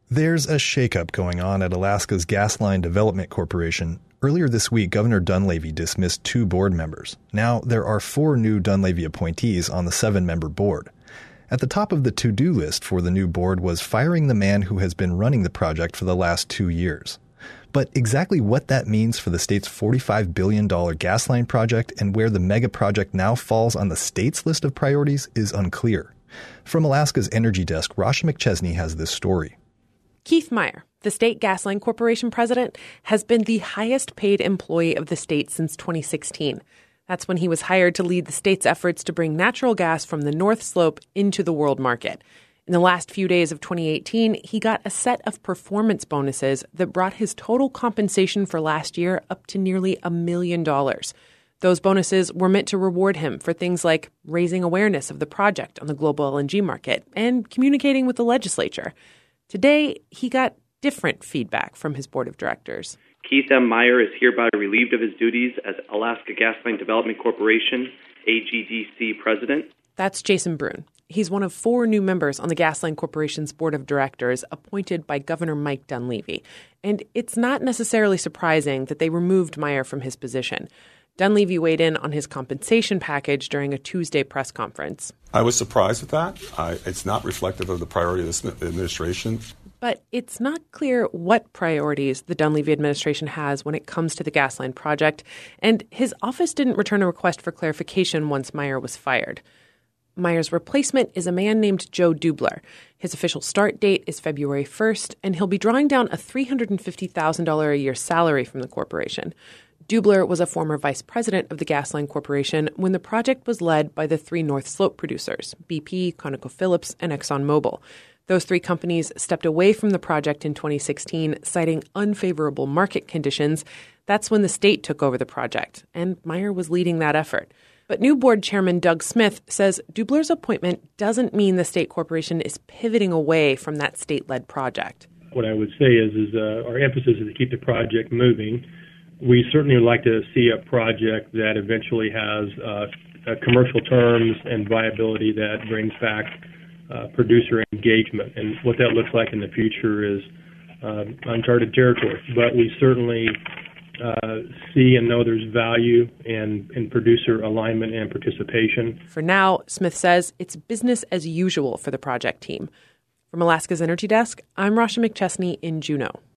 There's a shakeup going on at Alaska's Gasline Development Corporation. Earlier this week, Governor Dunleavy dismissed 2 board members. Now there are 4 new Dunleavy appointees on the 7-member board. At the top of the to-do list for the new board was firing the man who has been running the project for the last 2 years. But exactly what that means for the state's $45 billion Gasline project and where the mega project now falls on the state's list of priorities is unclear. From Alaska's Energy Desk, Rasha McChesney has this story. Keith Meier, the state Gasline Corporation president, has been the highest paid employee of the state since 2016. That's when he was hired to lead the state's efforts to bring natural gas from the North Slope into the world market. In the last few days of 2018, he got a set of performance bonuses that brought his total compensation for last year up to nearly $1 million. Those bonuses were meant to reward him for things like raising awareness of the project on the global LNG market and communicating with the legislature. Today, he got different feedback from his board of directors. Keith M. Meier is hereby relieved of his duties as Alaska Gasline Development Corporation, AGDC president. That's Jason Brune. He's one of 4 new members on the Gasline Corporation's board of directors appointed by Governor Mike Dunleavy. And it's not necessarily surprising that they removed Meier from his position. Dunleavy weighed in on his compensation package during a Tuesday press conference. I was surprised at that. It's not reflective of the priority of this administration. But it's not clear what priorities the Dunleavy administration has when it comes to the Gasline project, and his office didn't return a request for clarification once Meier was fired. Meier's replacement is a man named Joe Dubler. His official start date is February 1st, and he'll be drawing down a $350,000 a year salary from the corporation. Dubler was a former vice president of the Gasline Corporation when the project was led by the 3 North Slope producers, BP, ConocoPhillips, and ExxonMobil. Those 3 companies stepped away from the project in 2016, citing unfavorable market conditions. That's when the state took over the project, and Meier was leading that effort. But new board chairman Doug Smith says Dubler's appointment doesn't mean the state corporation is pivoting away from that state-led project. What I would say is our emphasis is to keep the project moving. We certainly would like to see a project that eventually has commercial terms and viability that brings back producer engagement. And what that looks like in the future is uncharted territory. But we certainly see and know there's value in producer alignment and participation. For now, Smith says it's business as usual for the project team. From Alaska's Energy Desk, I'm Rasha McChesney in Juneau.